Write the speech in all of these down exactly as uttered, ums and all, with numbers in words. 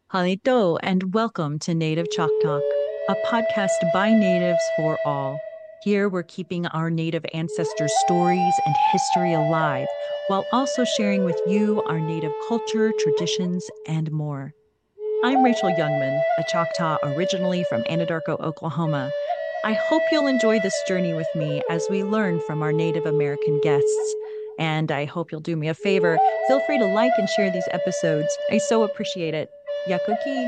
Halito, and welcome to Native Chalk Talk, a podcast by natives for all. Here we're keeping our Native ancestors' stories and history alive, while also sharing with you our Native culture, traditions, and more. I'm Rachel Youngman, a Choctaw originally from Anadarko, Oklahoma. I hope you'll enjoy this journey with me as we learn from our Native American guests. And I hope you'll do me a favor. Feel free to like and share these episodes. I so appreciate it. Yakoki.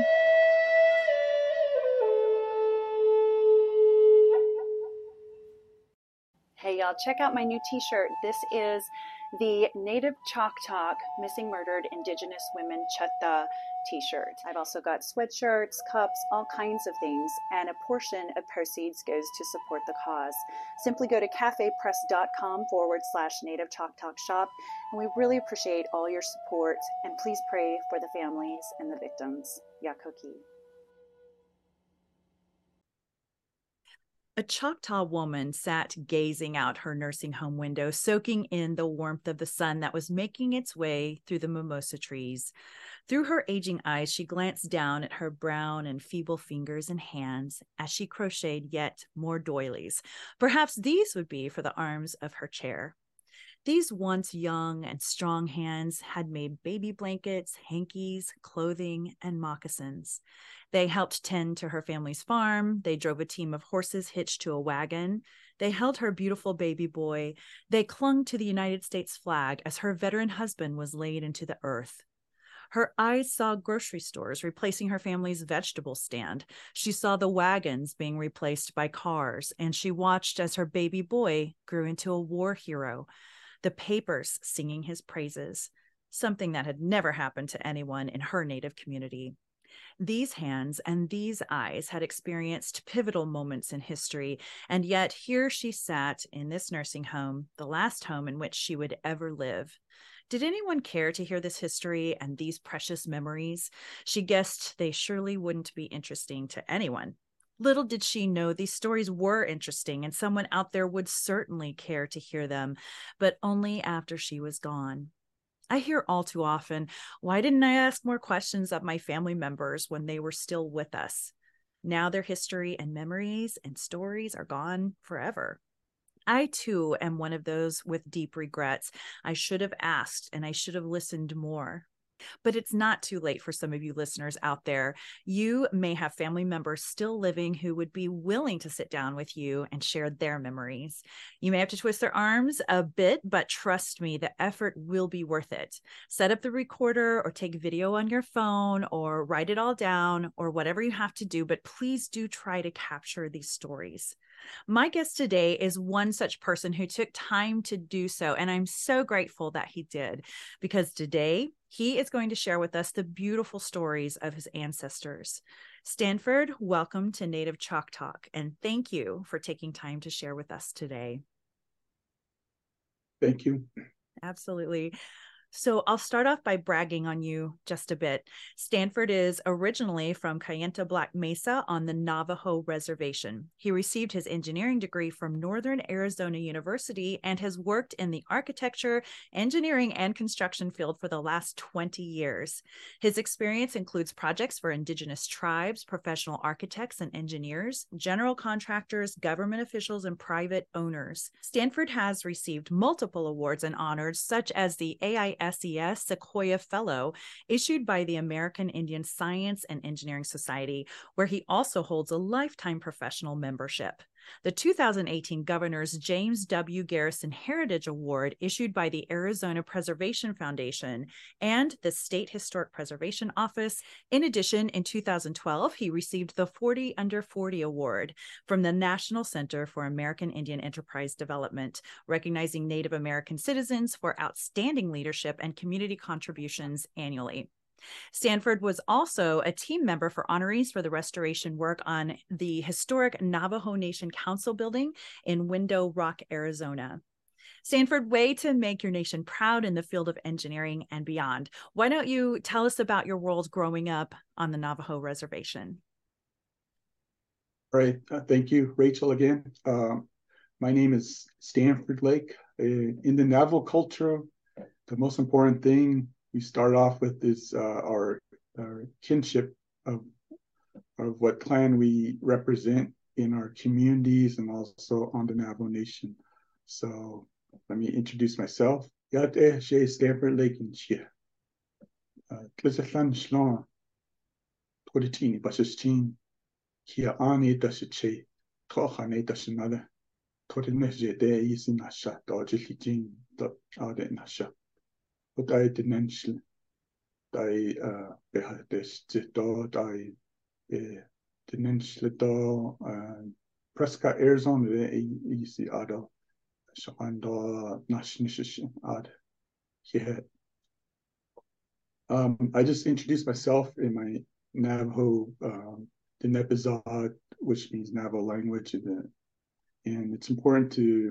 Hey y'all, check out my new t-shirt. This is the Native Chalk Talk Missing Murdered Indigenous Women Chutta t-shirt. I've also got sweatshirts, cups, all kinds of things, and a portion of proceeds goes to support the cause. Simply go to cafepress.com forward slash Native Chalk Talk shop, and we really appreciate all your support, and please pray for the families and the victims. Yakoki. A Choctaw woman sat gazing out her nursing home window, soaking in the warmth of the sun that was making its way through the mimosa trees. Through her aging eyes, she glanced down at her brown and feeble fingers and hands as she crocheted yet more doilies. Perhaps these would be for the arms of her chair. These once young and strong hands had made baby blankets, hankies, clothing, and moccasins. They helped tend to her family's farm. They drove a team of horses hitched to a wagon. They held her beautiful baby boy. They clung to the United States flag as her veteran husband was laid into the earth. Her eyes saw grocery stores replacing her family's vegetable stand. She saw the wagons being replaced by cars, and she watched as her baby boy grew into a war hero, the papers singing his praises, something that had never happened to anyone in her native community. These hands and these eyes had experienced pivotal moments in history, and yet here she sat in this nursing home, the last home in which she would ever live. Did anyone care to hear this history and these precious memories? She guessed they surely wouldn't be interesting to anyone. Little did she know these stories were interesting and someone out there would certainly care to hear them, but only after she was gone. I hear all too often, why didn't I ask more questions of my family members when they were still with us? Now their history and memories and stories are gone forever. I too am one of those with deep regrets. I should have asked and I should have listened more. But it's not too late for some of you listeners out there. You may have family members still living who would be willing to sit down with you and share their memories. You may have to twist their arms a bit, but trust me, the effort will be worth it. Set up the recorder or take video on your phone or write it all down or whatever you have to do, but please do try to capture these stories. My guest today is one such person who took time to do so, and I'm so grateful that he did, because today he is going to share with us the beautiful stories of his ancestors. Stanford, welcome to Native Chalk Talk, and thank you for taking time to share with us today. Thank you. Absolutely. So I'll start off by bragging on you just a bit. Stanford is originally from Kayenta Black Mesa on the Navajo Reservation. He received his engineering degree from Northern Arizona University and has worked in the architecture, engineering, and construction field for the last twenty years. His experience includes projects for indigenous tribes, professional architects and engineers, general contractors, government officials, and private owners. Stanford has received multiple awards and honors, such as the A I S E S Sequoia Fellow, issued by the American Indian Science and Engineering Society, where he also holds a lifetime professional membership. The two thousand eighteen Governor's James W. Garrison Heritage Award, issued by the Arizona Preservation Foundation and the State Historic Preservation Office. In addition, in two thousand twelve, he received the forty under forty Award from the National Center for American Indian Enterprise Development, recognizing Native American citizens for outstanding leadership and community contributions annually. Stanford was also a team member for honorees for the restoration work on the historic Navajo Nation Council building in Window Rock, Arizona. Stanford, way to make your nation proud in the field of engineering and beyond. Why don't you tell us about your world growing up on the Navajo Reservation? All right. Uh, thank you, Rachel, again. Uh, my name is Stanford Lake. Uh, in the Navajo culture, the most important thing we start off with is uh, our our kinship of of what clan we represent in our communities and also on the Navajo Nation. So let me introduce myself. Yate she Stanford Lake in Chia. Tlisathan Shlon, Toditini, Bashistin, Kia Ani Dashiche, Tohane Dashinada, Todineje de Isin Nasha, Dojilitin, Ade Nasha. But I didn't die, uh, Behades, Zito, die, didn't do, Prescott, Arizona, easy Ado, Shando, Nashnish, Ad, here. Um, I just introduced myself in my Navajo, um, the Nepazad, which means Navajo language, and, and it's important to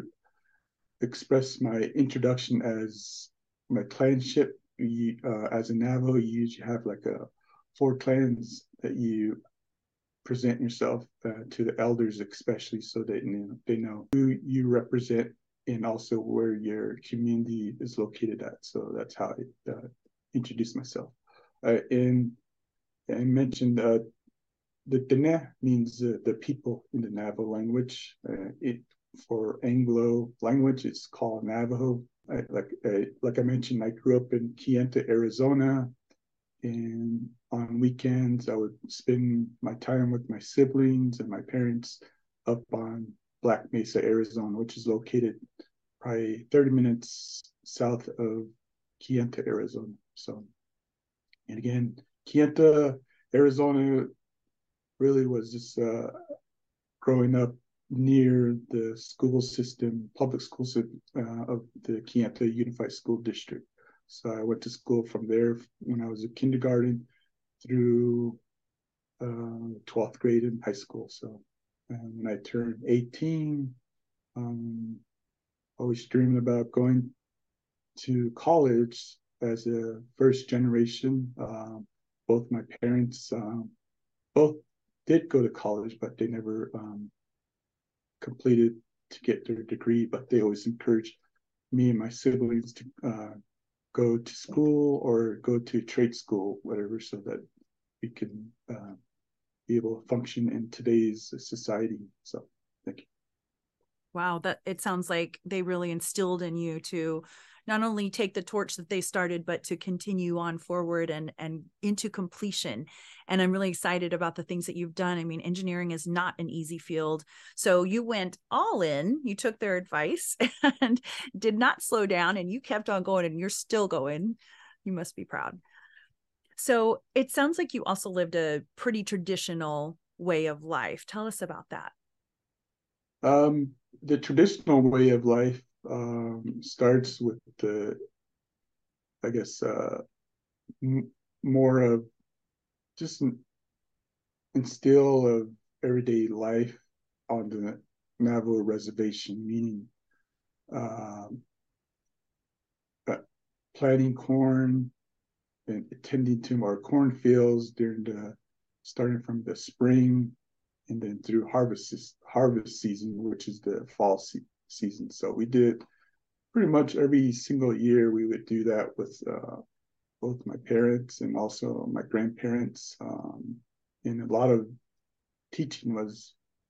express my introduction as my clanship. You, uh, as a Navajo, you usually have like a four clans that you present yourself uh, to the elders, especially, so that you know, they know who you represent and also where your community is located at. So that's how I uh, introduce myself. Uh, and I mentioned uh, the Dene means uh, the people in the Navajo language. Uh, it for Anglo language, it's called Navajo. I, like I, like I mentioned, I grew up in Kayenta, Arizona, and on weekends I would spend my time with my siblings and my parents up on Black Mesa, Arizona, which is located probably thirty minutes south of Kayenta, Arizona. So, and again, Kayenta, Arizona really was just uh, growing up near the school system, public school system uh, of the Kayenta Unified School District. So I went to school from there when I was in kindergarten through uh, twelfth grade in high school. So um, when I turned eighteen, um, I was dreaming about going to college as a first generation. Um, both my parents, um, both did go to college, but they never um, completed to get their degree. But they always encouraged me and my siblings to uh, go to school or go to trade school, whatever, so that we can uh, be able to function in today's society. So, thank you. Wow, that it sounds like they really instilled in you to not only take the torch that they started, but to continue on forward and and into completion. And I'm really excited about the things that you've done. I mean, engineering is not an easy field. So you went all in, you took their advice and did not slow down, and you kept on going, and you're still going. You must be proud. So it sounds like you also lived a pretty traditional way of life. Tell us about that. Um, the traditional way of life um, starts with the, I guess, uh, m- more of just instill of everyday life on the Navajo reservation, meaning um, uh, planting corn and attending to our cornfields during the starting from the spring and then through harvest harvest season, which is the fall se- season. So we did pretty much every single year. We would do that with uh, both my parents and also my grandparents. Um, and a lot of teaching was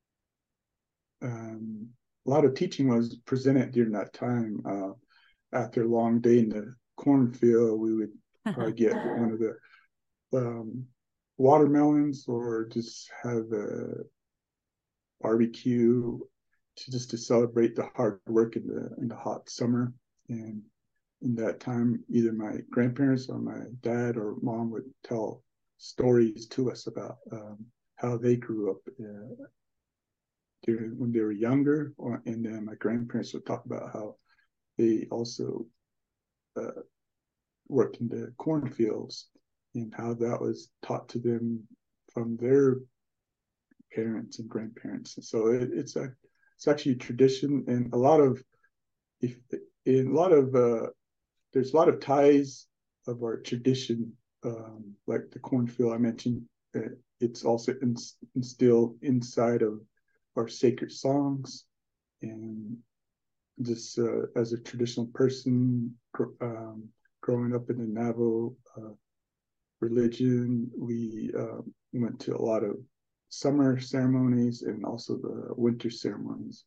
um, a lot of teaching was presented during that time. Uh, after a long day in the cornfield, we would probably get one of the um, watermelons or just have a barbecue to just to celebrate the hard work in the in the hot summer. And in that time, either my grandparents or my dad or mom would tell stories to us about um, how they grew up uh, during, when they were younger, or, and then my grandparents would talk about how they also uh, worked in the cornfields and how that was taught to them from their parents and grandparents. And so it, it's a it's actually a tradition, and a lot of if in a lot of uh, there's a lot of ties of our tradition, um, like the cornfield I mentioned. Uh, it's also in, instilled inside of our sacred songs, and just uh, as a traditional person, um, growing up in the Navajo uh, religion. We uh, went to a lot of summer ceremonies and also the winter ceremonies.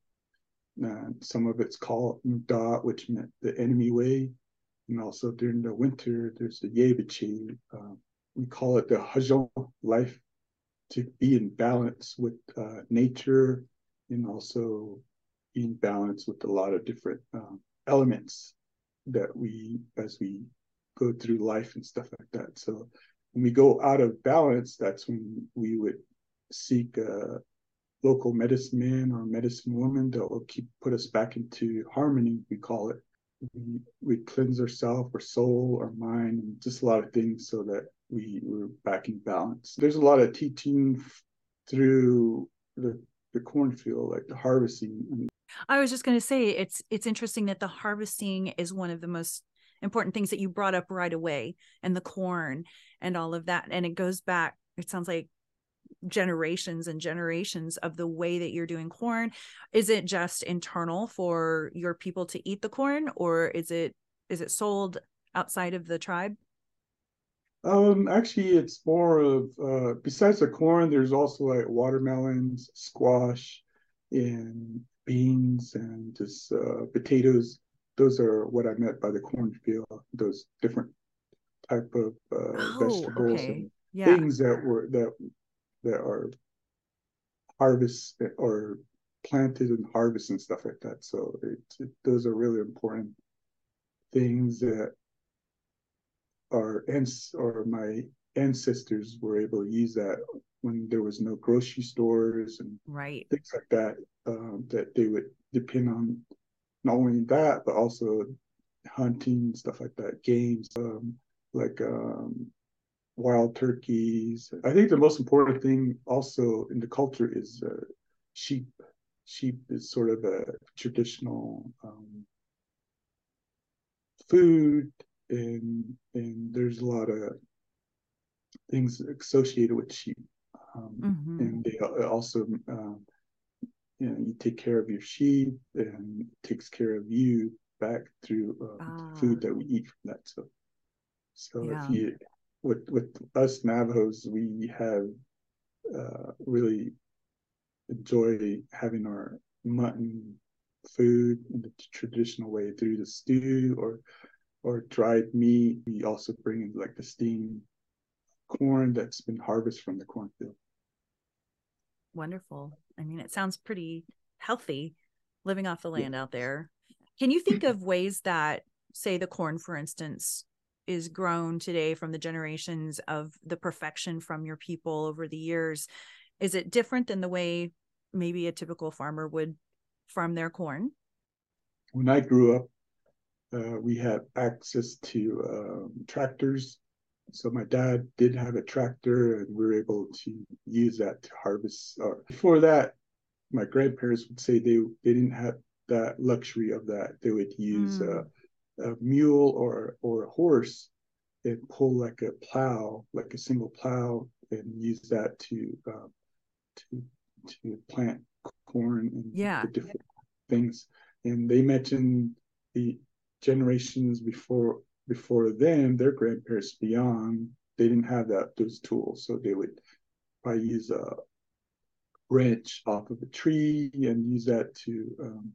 And some of it's called Da, which meant the enemy way. And also during the winter, there's the Yebichi. Uh, we call it the Hajon life, to be in balance with uh, nature and also be in balance with a lot of different um, elements that we, as we go through life and stuff like that. So when we go out of balance, that's when we would seek a local medicine man or medicine woman that will keep put us back into harmony, we call it. We, we cleanse ourselves, our soul, our mind, and just a lot of things so that we were back in balance. There's a lot of teaching through the, the cornfield, like the harvesting. I was just going to say, it's it's interesting that the harvesting is one of the most important things that you brought up right away, and the corn and all of that. And it goes back, it sounds like generations and generations of the way that you're doing corn. Is it just internal for your people to eat the corn, or is it is it sold outside of the tribe? Um, actually, it's more of uh, besides the corn, there's also like watermelons, squash, and beans, and just uh, potatoes. Those are what I meant by the cornfield. Those different type of uh, Oh, vegetables okay. and Yeah. things that were that that are harvest or planted and harvest and stuff like that. So it, it, those are really important things that our ans or my ancestors were able to use that when there was no grocery stores and Right. things like that, um, that they would depend on not only that, but also hunting, stuff like that, games, um, like um, wild turkeys. I think the most important thing also in the culture is uh, sheep. Sheep is sort of a traditional um, food, and and there's a lot of things associated with sheep, um, Mm-hmm. and they also, um, you know, you take care of your sheep, and it takes care of you back through uh, the Ah, food that we eat from that. So, so if yeah. you with with us Navajos, we have uh, really enjoy having our mutton food in the traditional way through the stew or or dried meat. We also bring in like the steamed corn that's been harvested from the cornfield. Wonderful. I mean, it sounds pretty healthy living off the Yeah. land out there. Can you think of ways that, say, the corn, for instance, is grown today from the generations of the perfection from your people over the years? Is it different than the way maybe a typical farmer would farm their corn? When I grew up, uh, we had access to um, tractors. So my dad did have a tractor, and we were able to use that to harvest. Uh, before that, my grandparents would say they they didn't have that luxury of that. They would use Mm. a, a mule or or a horse and pull like a plow, like a single plow, and use that to uh, to to plant corn and Yeah. the different things. And they mentioned the generations before before them, their grandparents beyond, they didn't have that those tools, so they would probably use a branch off of a tree and use that to um,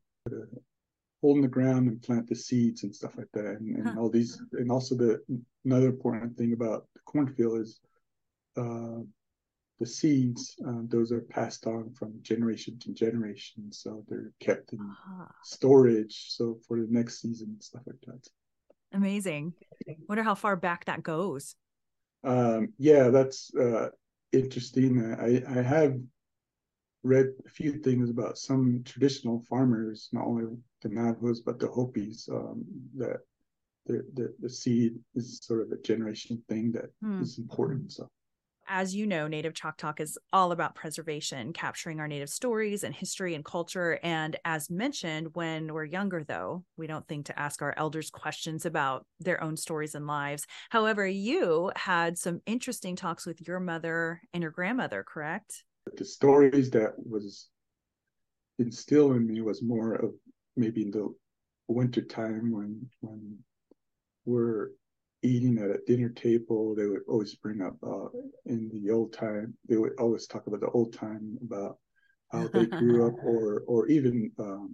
hole in the ground and plant the seeds and stuff like that. And, Huh. and all these, and also the another important thing about the cornfield is uh, the seeds. Uh, those are passed on from generation to generation, so they're kept in Ah, storage. So for the next season and stuff like that. amazing. Wonder how far back that goes. Um, yeah, that's uh, interesting. I, I have read a few things about some traditional farmers, not only the Navajos but the Hopis, um, that the, the the seed is sort of a generation thing that Hmm. is important. So, as you know, Native Chalk Talk is all about preservation, capturing our Native stories and history and culture. And as mentioned, when we're younger, though, we don't think to ask our elders questions about their own stories and lives. However, you had some interesting talks with your mother and your grandmother, correct? the stories that was instilled in me was more of maybe in the winter time when when we're eating at a dinner table, they would always bring up uh, in the old time. They would always talk about the old time, about how they grew up, or or even um,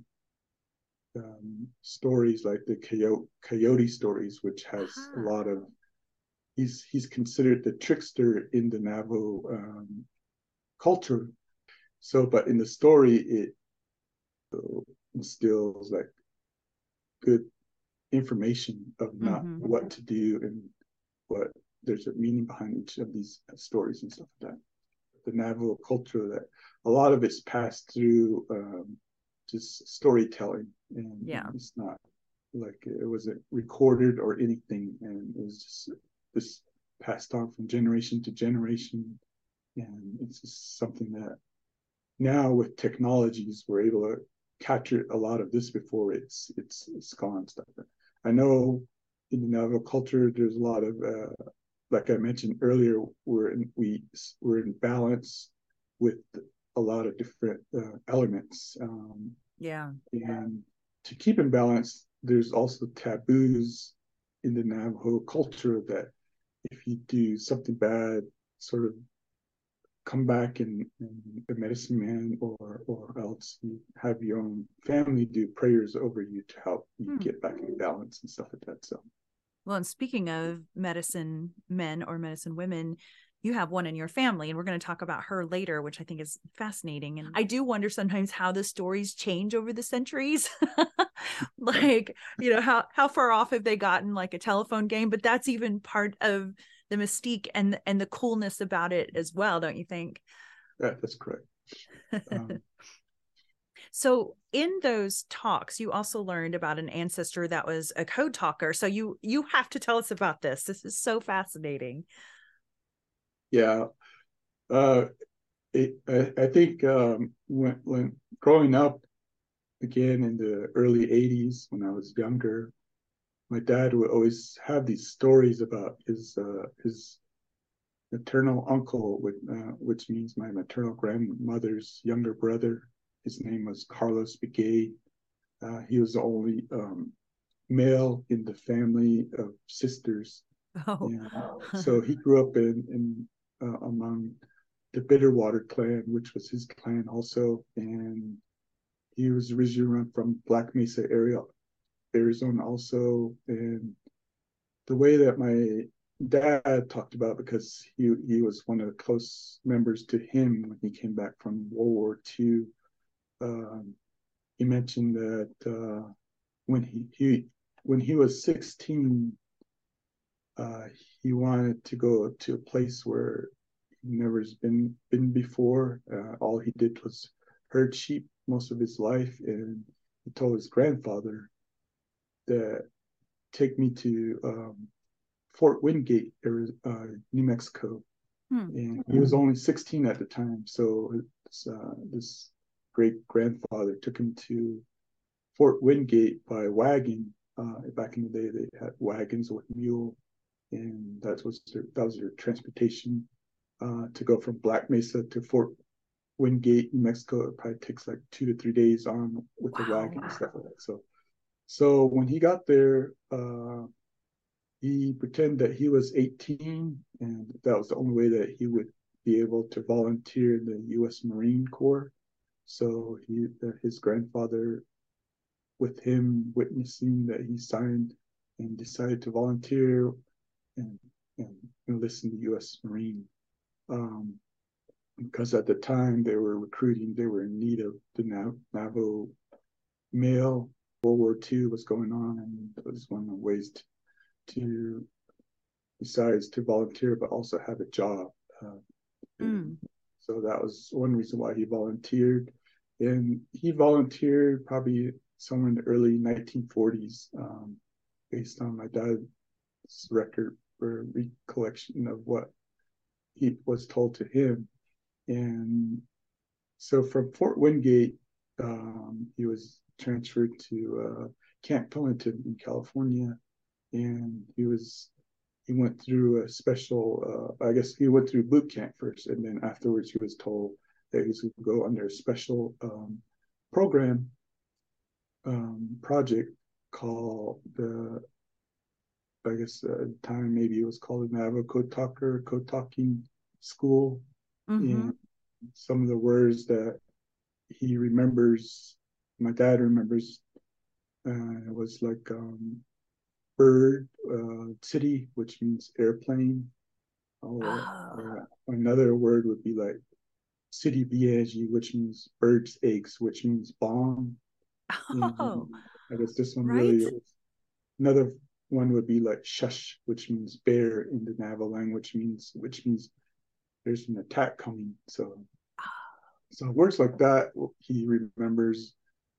um, stories like the coyote coyote stories, which has a lot of. He's he's considered the trickster in the Navajo um, culture. So, but in the story, it instills like good information of not mm-hmm. what to do and what there's a meaning behind each of these stories and stuff like that. The Navajo culture, that a lot of it's passed through um, just storytelling, and yeah, it's not like it wasn't recorded or anything, and it was just this passed on from generation to generation, and it's just something that now with technologies we're able to capture a lot of this before it's it's it's gone stuff. I know in the Navajo culture there's a lot of uh, like I mentioned earlier, we're in, we we're in balance with a lot of different uh, elements. Um, yeah, and to keep in balance, there's also taboos in the Navajo culture that if you do something bad, sort of come back and, and the medicine man, or or else you have your own family do prayers over you to help you hmm. get back in balance and stuff like that. So. Well, and speaking of medicine men or medicine women, you have one in your family, and we're going to talk about her later, which I think is fascinating. And I do wonder sometimes how the stories change over the centuries. Like, you know, how, how far off have they gotten, like a telephone game? But that's even part of the mystique and, and the coolness about it as well, don't you think? Yeah, that's correct. Um, So in those talks, you also learned about an ancestor that was a code talker. So you you have to tell us about this. This is so fascinating. Yeah. Uh, it, I, I think um, when, when growing up, again in the early eighties, when I was younger, my dad would always have these stories about his uh, his maternal uncle, with, uh, which means my maternal grandmother's younger brother. His name was Carlos Begay. Uh, he was the only um, male in the family of sisters. Oh. And so he grew up in, in uh, among the Bitterwater clan, which was his clan also. And he was originally from Black Mesa area, Arizona also. And the way that my dad talked about, because he, he was one of the close members to him when he came back from World War Two, um, he mentioned that uh, when he, he when he was sixteen, uh, he wanted to go to a place where he never has been been before. Uh, all he did was herd sheep most of his life, and he told his grandfather that take me to um, Fort Wingate, uh, New Mexico. Hmm. And he was only sixteen at the time, so this, uh, this great grandfather took him to Fort Wingate by wagon. Uh, back in the day, they had wagons with mule, and that was their, that was their transportation uh, to go from Black Mesa to Fort Wingate, New Mexico. It probably takes like two to three days on with wow. the wagon and stuff like that. So, so when he got there, uh, he pretended that he was eighteen, and that was the only way that he would be able to volunteer in the U S Marine Corps. So he, his grandfather, with him witnessing that he signed and decided to volunteer and, and enlist in the U S Marine. Um, because at the time they were recruiting, they were in need of the Nav- Navajo male. World War Two was going on, and it was one of the ways to, to besides to volunteer, but also have a job. Uh, mm. So that was one reason why he volunteered. And he volunteered probably somewhere in the early nineteen forties, um, based on my dad's record or recollection of what he was told to him. And so from Fort Wingate, um, he was transferred to uh, Camp Pendleton in California, and he was he went through a special, uh, I guess he went through boot camp first, and then afterwards he was told that he was going to go under a special um, program um, project called the I guess at the time maybe it was called the Navajo Code Talker, Code Talking School. Mm-hmm. And some of the words that he remembers, my dad remembers, uh, it was like um, bird, uh, city, which means airplane. Or, Oh. or another word would be like city biagi, which means bird's eggs, which means bomb. Oh, And I guess this one right. really, another one would be like shush, which means bear in the Navajo language, means which means there's an attack coming. So, so words like that, he remembers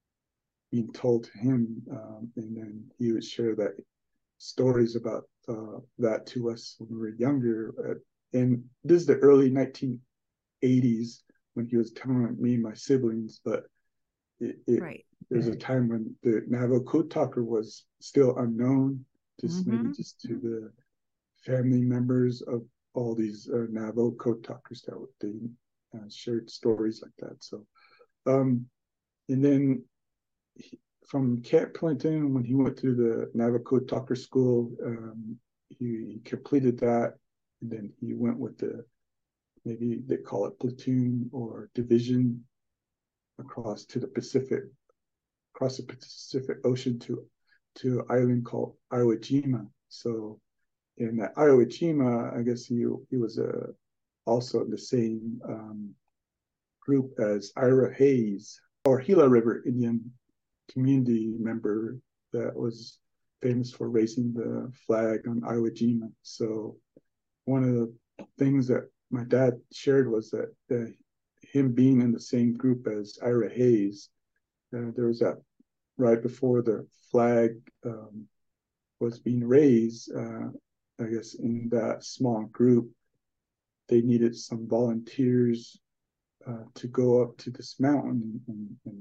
being told to him, um, and then he would share that stories about uh, that to us when we were younger. Uh, and this is the early nineteen eighties when he was telling me and my siblings, but it, it Right. there's a time when the Navajo Code Talker was still unknown, just Mm-hmm. maybe just to the family members of all these uh, Navajo Code Talkers that they uh, shared stories like that. So, um, and then he, from Camp Clinton, when he went through the Navajo Code Talker School, um, he, he completed that, and then he went with the, maybe they call it platoon or division, across to the Pacific, across the Pacific Ocean to to an island called Iwo Jima. So in that Iwo Jima, I guess he he was a also in the same um, group as Ira Hayes, or Gila River Indian community member that was famous for raising the flag on Iwo Jima. So one of the things that my dad shared was that uh, him being in the same group as Ira Hayes, uh, there was that right before the flag um, was being raised, uh, I guess in that small group, they needed some volunteers uh, to go up to this mountain and, and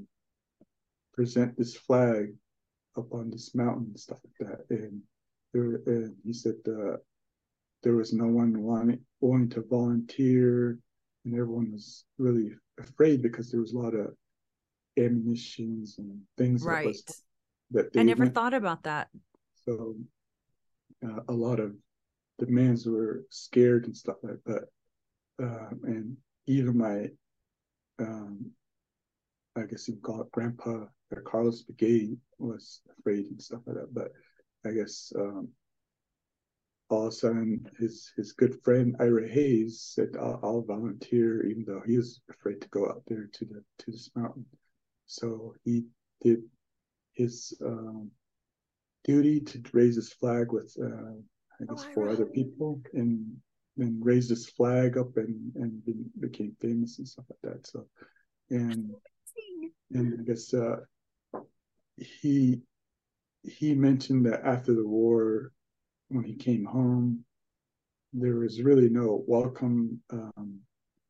present this flag up on this mountain and stuff like that. And there, and he said uh, there was no one wanting, willing to volunteer, and everyone was really afraid because there was a lot of ammunitions and things that was Right. that I they never went. thought about that. So uh, a lot of the mans were scared and stuff like that. Uh, and even my, um, I guess you call it grandpa, uh, Carlos Begay, was afraid and stuff like that. But I guess um, all of a sudden his his good friend Ira Hayes said, I'll, I'll volunteer, even though he was afraid to go out there to the to this mountain. So he did his um, duty to raise his flag with uh, I guess Oh, four Ira. other people, and then raised his flag up and and became famous and stuff like that. So and and I guess uh, he he mentioned that after the war, when he came home, there was really no welcome um,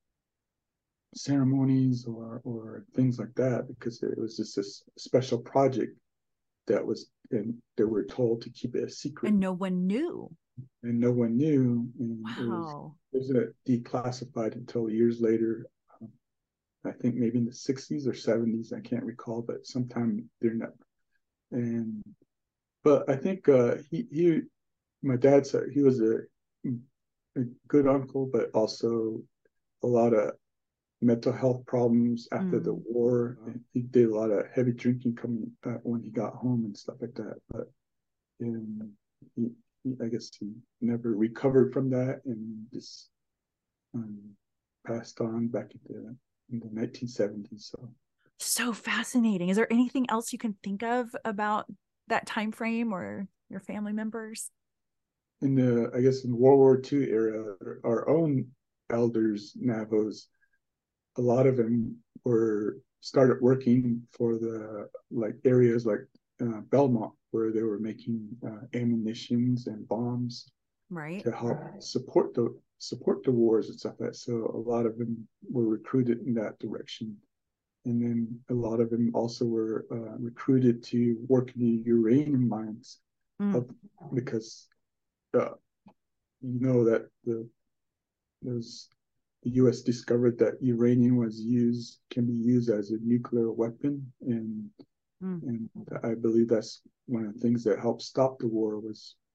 ceremonies or or things like that, because it was just this special project that was, and they were told to keep it a secret, And no one knew. and no one knew, and it was Wow. it was declassified until years later. Um, I think maybe in the sixties or seventies, I can't recall, but sometime during that. And but I think uh, he he my dad said he was a, a good uncle, but also a lot of mental health problems after the Mm. war. And he did a lot of heavy drinking coming uh, when he got home and stuff like that. But and he, he, I guess he never recovered from that and just um, passed on back in the in the nineteen seventies. So So fascinating. Is there anything else you can think of about that time frame or your family members? in the I guess in the World War Two era, our own elders, Navajos, a lot of them were started working for the like areas like uh, Belmont, where they were making uh, ammunitions and bombs Right. to help support the support the wars and stuff like that. So a lot of them were recruited in that direction, and then a lot of them also were uh, recruited to work in the uranium mines, Mm. of, because uh, you know that the those the U S discovered that uranium was used can be used as a nuclear weapon, and Mm. and I believe that's one of the things that helped stop the war was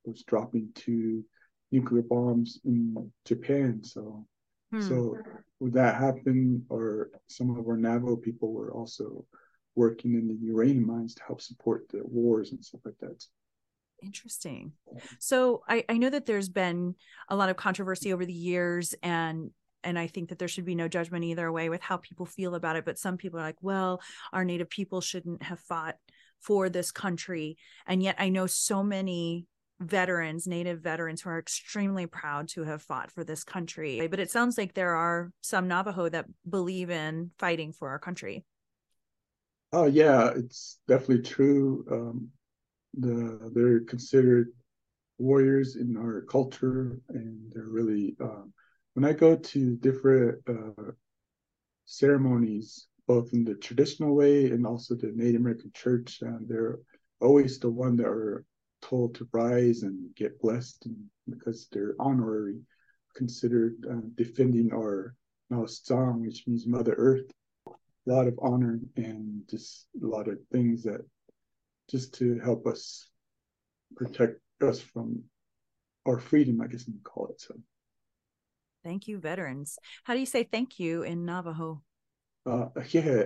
was dropping two nuclear bombs in Japan. So, hmm. so would that happen? Or some of our Navajo people were also working in the uranium mines to help support the wars and stuff like that. Interesting. So I, I know that there's been a lot of controversy over the years, and and I think that there should be no judgment either way with how people feel about it. But some people are like, well, our Native people shouldn't have fought for this country. And yet I know so many veterans, Native veterans, who are extremely proud to have fought for this country. But it sounds like there are some Navajo that believe in fighting for our country. Oh, yeah, it's definitely true. Um, the they're considered warriors in our culture, and they're really, um, when I go to different uh, ceremonies, both in the traditional way and also the Native American church, and they're always the one that are told to rise and get blessed, and because they're honorary, considered uh, defending our Naustang, which means Mother Earth. A lot of honor and just a lot of things that just to help us protect us from our freedom, I guess you can call it. So, thank you, veterans. How do you say thank you in Navajo? Uh, yeah.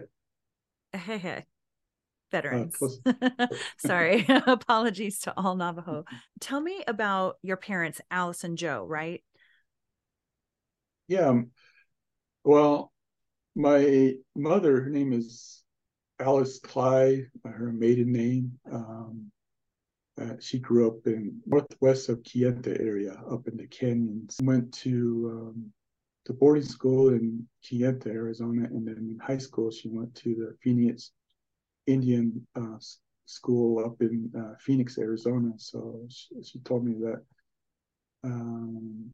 Veterans. Uh, Sorry. Apologies to all Navajo. Tell me about your parents, Alice and Joe, right? Yeah. Well, my mother, her name is Alice Clyde, her maiden name. Um, uh, she grew up in northwest of Kayenta area, up in the canyons. Went to um, to boarding school in Kayenta, Arizona, and then in high school she went to the Phoenix Indian uh, school up in uh, Phoenix, Arizona. So she, she told me that um,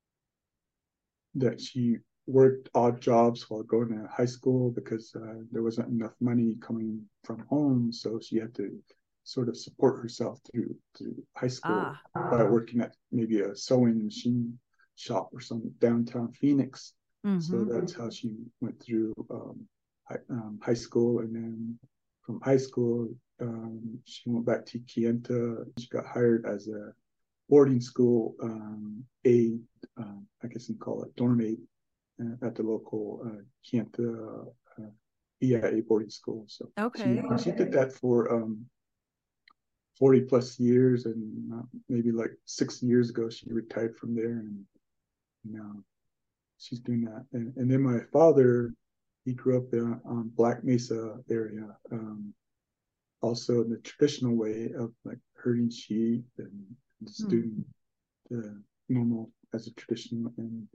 that she worked odd jobs while going to high school because uh, there wasn't enough money coming from home, so she had to sort of support herself through to high school ah. by working at maybe a sewing machine shop or some downtown Phoenix. Mm-hmm. So that's how she went through um, high, um, high school, and then from high school um, she went back to Kayenta. She got hired as a boarding school um, aide, um, I guess you can call it dorm aide, uh, at the local uh, Kayenta uh, E I A boarding school. So okay. she, she did that for um, forty plus years, and uh, maybe like six years ago she retired from there, and now she's doing that. And, and then my father, he grew up in um, Black Mesa area, um, also in the traditional way of like herding sheep and just hmm. doing the normal as a tradition. And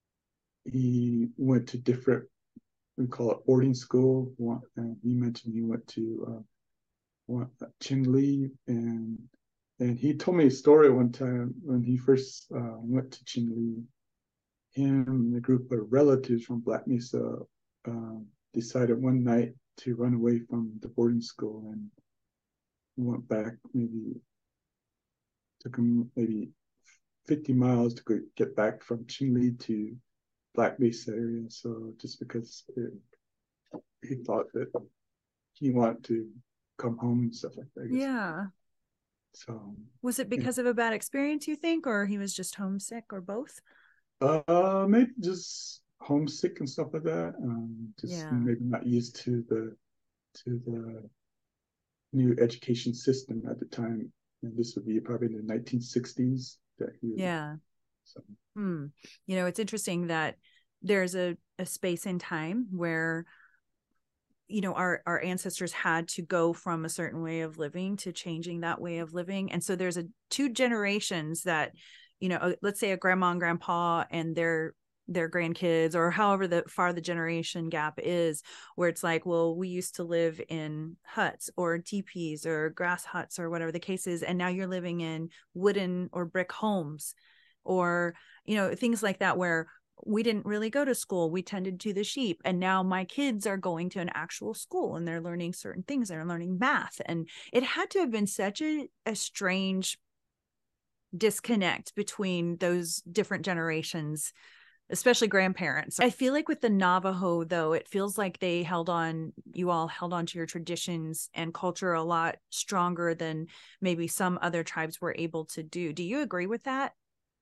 he went to different, we call it boarding school. One, and he mentioned he went to uh, one, uh, Chinle, and and he told me a story one time when he first uh, went to Chinle. Him and a group of relatives from Black Mesa uh, decided one night to run away from the boarding school, and went back, maybe took him maybe fifty miles to go, get back from Chinle to Black Mesa area. So just because it, he thought that he wanted to come home and stuff like that. Yeah. So was it because yeah. of a bad experience, you think, or he was just homesick, or both? Uh, maybe just homesick and stuff like that. Um, just yeah. maybe not used to the to the new education system at the time. And this would be probably in the nineteen sixties. That he, yeah. So. Hmm. You know, it's interesting that there's a, a space in time where, you know, our, our ancestors had to go from a certain way of living to changing that way of living. And so there's a two generations that, you know, let's say a grandma and grandpa and their their grandkids, or however the far the generation gap is, where it's like, well, we used to live in huts or teepees or grass huts or whatever the case is, and now you're living in wooden or brick homes, or, you know, things like that, where we didn't really go to school, we tended to the sheep, and now my kids are going to an actual school and they're learning certain things, they're learning math. And it had to have been such a, a strange disconnect between those different generations especially grandparents. I feel like with the Navajo, though, it feels like they held on, you all held on to your traditions and culture a lot stronger than maybe some other tribes were able to do. Do you agree with that?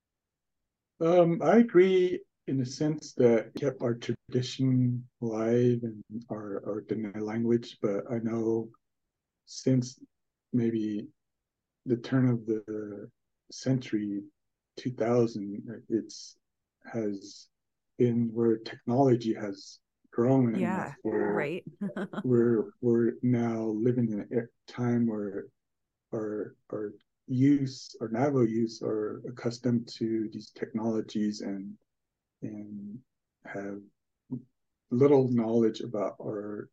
Um, I agree in the sense that we kept our tradition alive and our, our Dene language, but I know since maybe the turn of the century, two thousand, it's has been where technology has grown Yeah, enough where right. we're we're now living in a time where our our use our Navajo use are accustomed to these technologies and and have little knowledge about our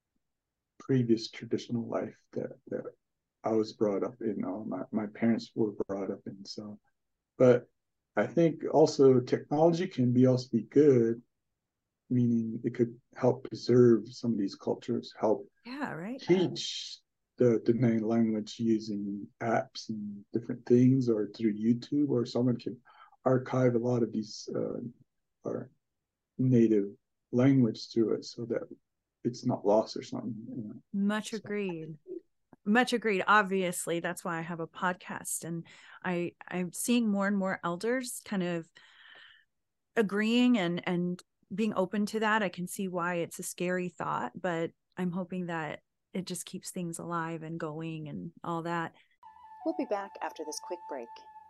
previous traditional life that that I was brought up in, or my, my parents were brought up in. So, but I think also technology can be also be good, meaning it could help preserve some of these cultures, help Yeah, right. teach the Dene language using apps and different things, or through YouTube, or someone can archive a lot of these uh, our native language through it so that it's not lost or something. You know? Much So, agreed. Much agreed. Obviously, that's why I have a podcast, and I I'm seeing more and more elders kind of agreeing and and being open to that. I can see why it's a scary thought, but I'm hoping that it just keeps things alive and going and all that. We'll be back after this quick break.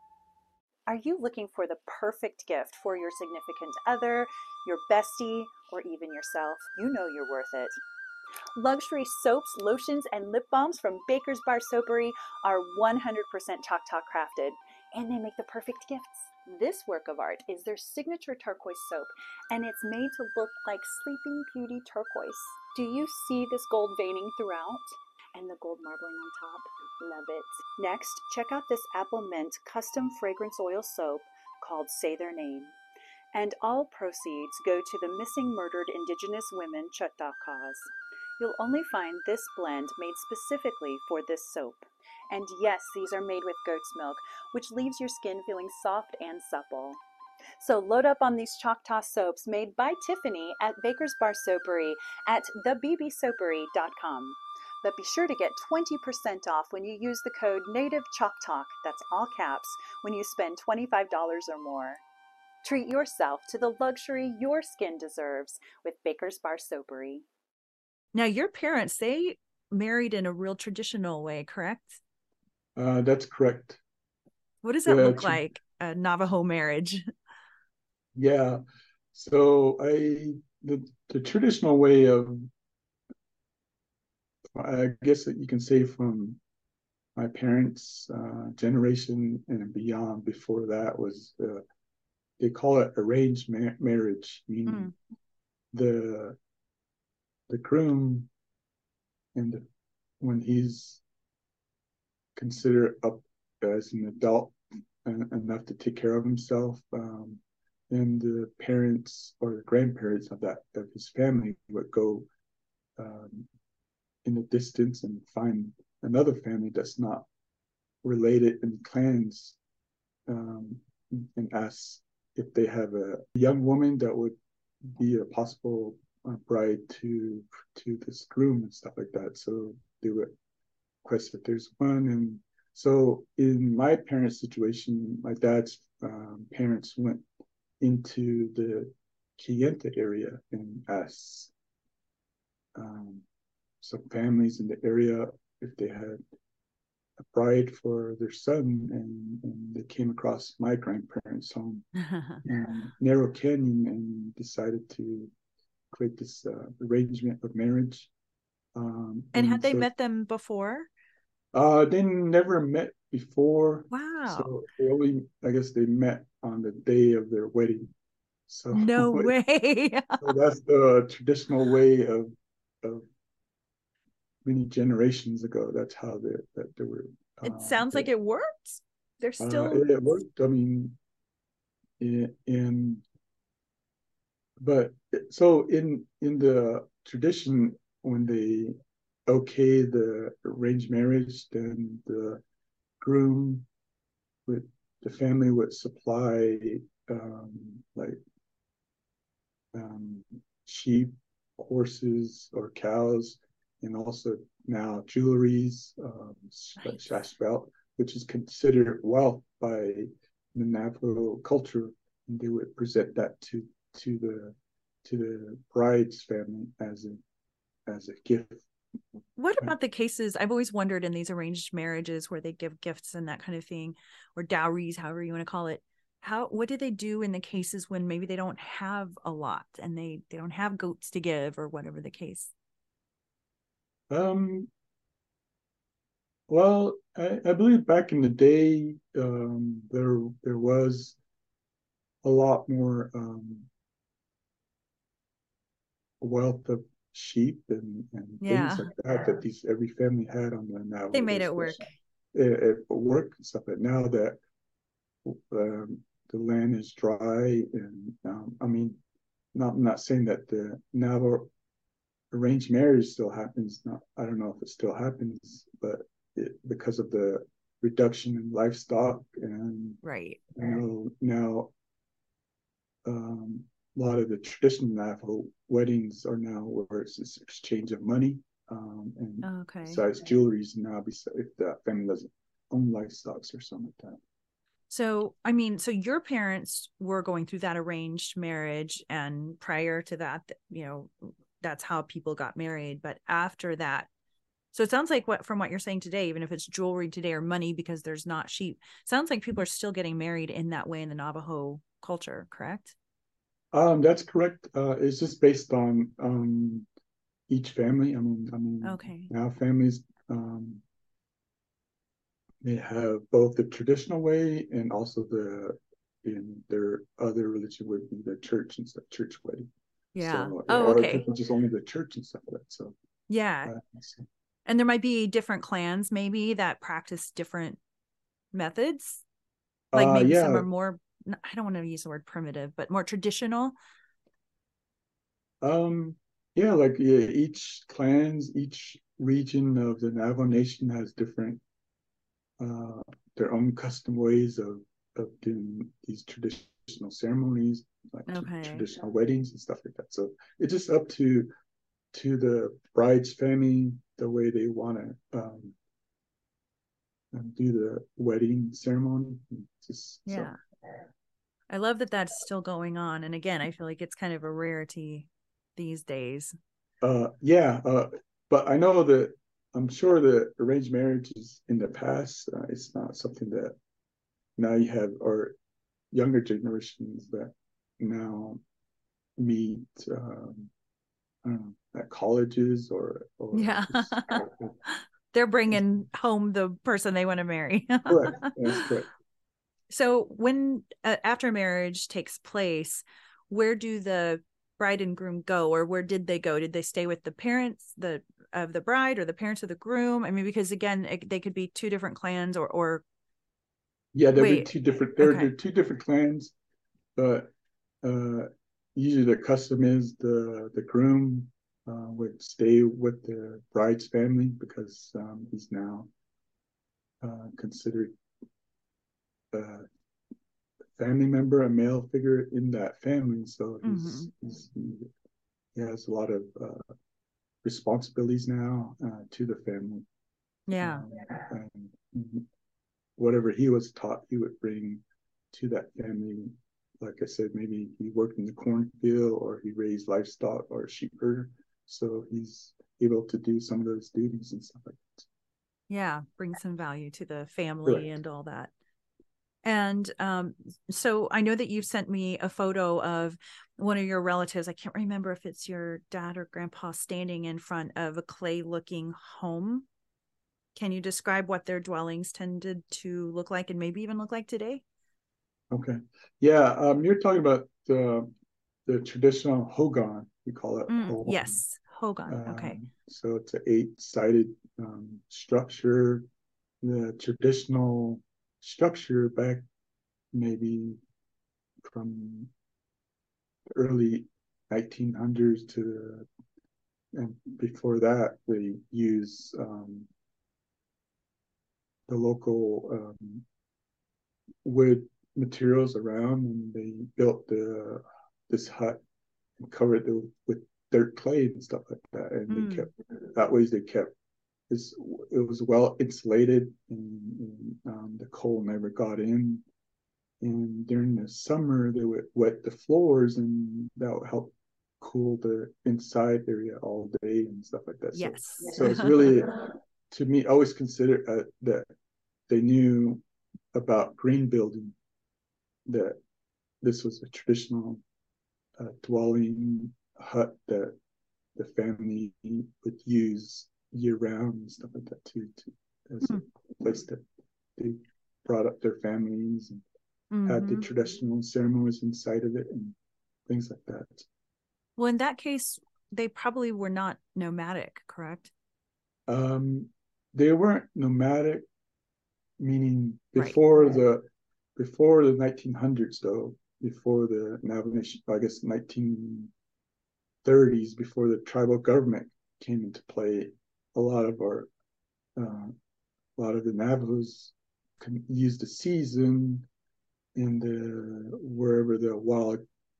Are you looking for the perfect gift for your significant other, your bestie, or even yourself? You know you're worth it. Luxury soaps, lotions, and lip balms from Baker's Bar Soapery are one hundred percent Choctaw crafted, and they make the perfect gifts. This work of art is their signature turquoise soap, and it's made to look like Sleeping Beauty turquoise. Do you see this gold veining throughout? And the gold marbling on top? Love it. Next, check out this apple mint custom fragrance oil soap called Say Their Name. And all proceeds go to the missing murdered Indigenous women Choctaw cause. You'll only find this blend made specifically for this soap. And yes, these are made with goat's milk, which leaves your skin feeling soft and supple. So load up on these Choctaw soaps made by Tiffany at Baker's Bar Soapery at the b b soapery dot com. But be sure to get twenty percent off when you use the code NATIVECHOCTAW, that's all caps, when you spend twenty-five dollars or more. Treat yourself to the luxury your skin deserves with Baker's Bar Soapery. Now, your parents, they married in a real traditional way, correct? uh, that's correct. What does that The, look like, a Navajo marriage? yeah. So I the the traditional way of, I guess that you can say, from my parents' uh, generation and beyond before that was, uh, they call it arranged ma- marriage, meaning Mm. the the groom, and the, when he's considered up as an adult and enough to take care of himself, um, then the parents or the grandparents of that of his family would go um, in the distance and find another family that's not related in clans, um, and ask if they have a young woman that would be a possible uh, bride to to this groom and stuff like that. So they would request if there's one. And so in my parents' situation, my dad's um, parents went into the Kayenta area and asked um, some families in the area if they had a bride for their son, and, and they came across my grandparents' home in Narrow Canyon and decided to create this uh, arrangement of marriage. Um, And had and they so met them before? uh, they never met before. Wow. So they only, I guess, they met on the day of their wedding. So, No way. so that's the traditional way of of many generations ago. That's how they that they were. It Uh, sounds like that, it worked. They're uh, still. it, it worked. I mean, in, in but so in in the tradition, when they okay the arranged marriage, then the groom with the family would supply um, like sheep, horses, or cows, and also now jewelries, um, like Nice. sash belt, which is considered wealth by the Navajo culture, and they would present that to to the to the bride's family as a as a gift. What about the cases? I've always wondered in these arranged marriages where they give gifts and that kind of thing, or dowries, however you want to call it. How, what do they do in the cases when maybe they don't have a lot and they, they don't have goats to give or whatever the case? Um, well, I, I believe back in the day, um, there there was a lot more um, wealth of sheep and, and things Yeah, like that that these every family had on the they Navajo made it work. reservation. It, it work and stuff. But now that um, the land is dry, and um, I mean, not I'm not saying that the Navajo arranged marriage still happens. Not I don't know if it still happens, but it, because of the reduction in livestock, and Right. you know now um, a lot of the traditional Navajo weddings are now where it's this exchange of money, um, and Okay. besides jewelries now, besides if the family doesn't own livestock or something like that. So, I mean, so your parents were going through that arranged marriage, and prior to that, you know, that's how people got married. But after that, so it sounds like what from what you're saying today, even if it's jewelry today or money because there's not sheep, sounds like people are still getting married in that way in the Navajo culture, correct? Um, that's correct. Uh, it's just based on um, each family. I mean, I mean, Okay. now families um, they have both the traditional way and also the in their other religion would be the church and stuff, church wedding. Yeah. So, Oh, or it okay. could be just only the church and stuff like that. So, Yeah. uh, so, And there might be different clans maybe that practice different methods. Like uh, maybe some yeah, are more, I don't want to use the word primitive, but more traditional. um, yeah, like yeah, each clans, each region of the Navajo Nation has different uh, their own custom ways of of doing these traditional ceremonies, like Okay. traditional weddings and stuff like that. So it's just up to to the bride's family the way they want to um, do the wedding ceremony. Just so. Yeah. I love that that's still going on. And again, I feel like it's kind of a rarity these days. Uh, yeah, uh, but I know that I'm sure that arranged marriages in the past, uh, it's not something that now you have, or younger generations that now meet um, I don't know, at colleges or or Yeah. just, They're bringing home the person they want to marry. correct. That's correct. So when uh, after marriage takes place, where do the bride and groom go, or where did they go? Did they stay with the parents the of the bride or the parents of the groom? I mean, because again, it, they could be two different clans, or or Yeah, there'll be wait. two different. There, there Okay. are two different clans, but uh, usually the custom is the the groom uh, would stay with the bride's family because um, he's now uh, considered a family member, a male figure in that family. So Mm-hmm. he's, he's he has a lot of uh, responsibilities now uh, to the family. Yeah. Um, and whatever he was taught, he would bring to that family. Like I said, maybe he worked in the cornfield or he raised livestock or a sheep herder. So he's able to do some of those duties and stuff like that. Yeah. Bring some value to the family Correct. and all that. And um, so I know that you've sent me a photo of one of your relatives. I can't remember if it's your dad or grandpa standing in front of a clay looking home. Can you describe what their dwellings tended to look like and maybe even look like today? Okay. Yeah. Um, you're talking about the, the traditional hogan, we call it Mm, hogan. yes. Hogan. Okay. Um, so it's an eight-sided um, structure. The traditional structure back maybe from early nineteen hundreds to and before that they use um, the local um, wood materials around and they built the this hut and covered it with dirt clay and stuff like that. And mm. they kept that way. They kept this. It was well insulated, and, and um, the cold never got in. And during the summer, they would wet the floors, and that would help cool the inside area all day and stuff like that. Yes. So, so it's really, to me, I always consider uh, that they knew about green building, that this was a traditional uh, dwelling hut that the family would use year round and stuff like that too, to, as mm-hmm. a place that they brought up their families and mm-hmm. had the traditional ceremonies inside of it and things like that. Well, in that case, they probably were not nomadic, correct? Um, they weren't nomadic, meaning before right. the before the nineteen hundreds, though, before the Navajo Nation, I guess nineteen thirties, before the tribal government came into play, a lot of our uh, a lot of the Navajos can use the season in the wherever the wild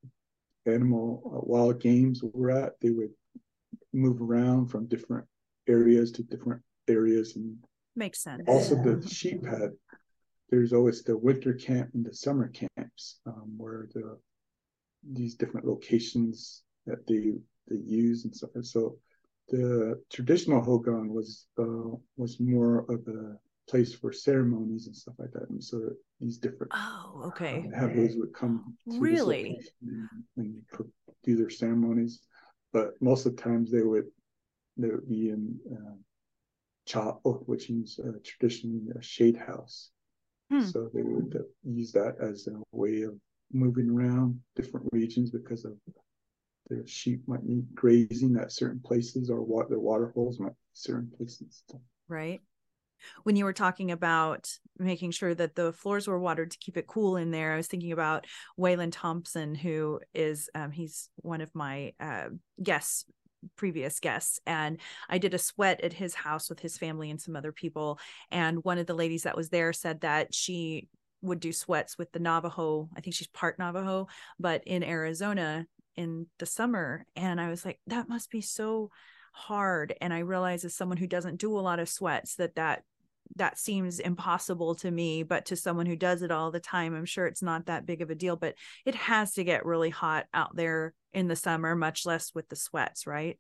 animal uh, wild games were at. They would move around from different areas to different areas, and makes sense. Also, the sheep had there's always the winter camp and the summer camps, um, where the these different locations that they they use and stuff. And so the traditional Hogan was uh, was more of a place for ceremonies and stuff like that. And so these different oh okay uh, Navajos would come to really this location and, and do their ceremonies, but most of the times they would they would be in uh, cha, which means uh, traditionally a shade house. Hmm. So they would uh, use that as a way of moving around different regions because of the sheep might need grazing at certain places, or what their water holes might be certain places. Right. When you were talking about making sure that the floors were watered to keep it cool in there, I was thinking about Waylon Thompson, who is um, he's one of my uh, guests. previous guests, and I did a sweat at his house with his family and some other people, and one of the ladies that was there said that she would do sweats with the Navajo. I think she's part Navajo, but in Arizona in the summer, and I was like, that must be so hard. And I realized, as someone who doesn't do a lot of sweats, that that that seems impossible to me, but to someone who does it all the time, I'm sure it's not that big of a deal. But it has to get really hot out there in the summer, much less with the sweats, right?